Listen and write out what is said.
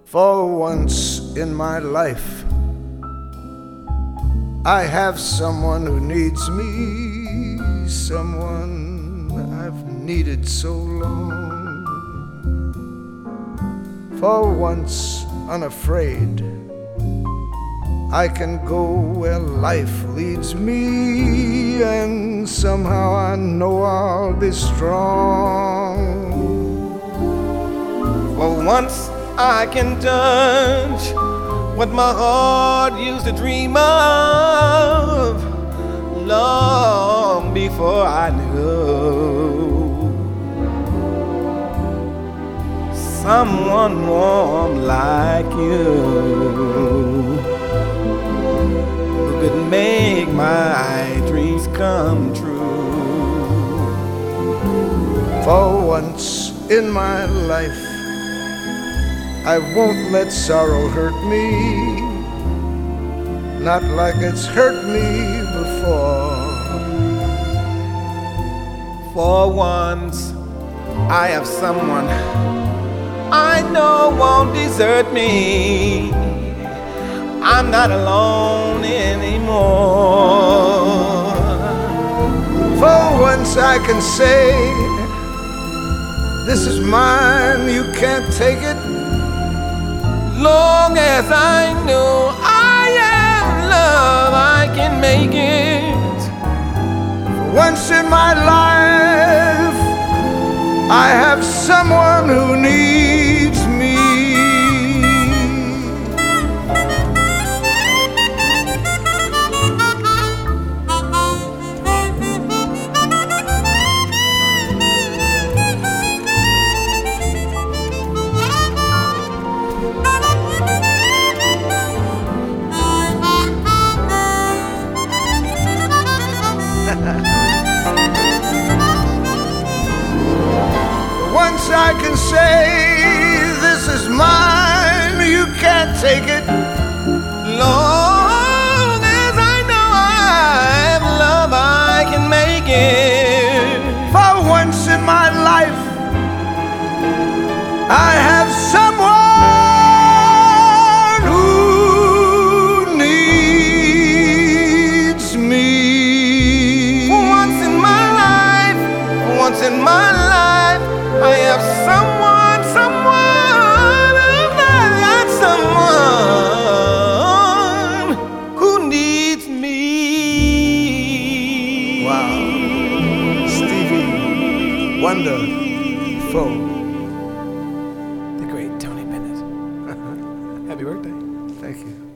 For once in my life, I have someone who needs me, someone I've needed so long. For once unafraid, I can go where life leads me, and somehow I know I'll be strong. For once I can touch what my heart used to dream of long before I knew someone warm like you who could make my dreams come true. For once in my life, I won't let sorrow hurt me, not like it's hurt me before. For once, I have someone I know won't desert me. I'm not alone anymore. For once I can say, this is mine, you can't take it. Long as I know I am love, I can make it. For once in my life, I have someone who needs me. Once I can say, this is mine, you can't take it. Long as I know I have love, I can make it. For once in my life, I have someone who needs me. For once in my life, for once in my life, I have someone, someone who needs me. Wow. Stevie Wonderful. The great Tony Bennett. Happy birthday. Thank you.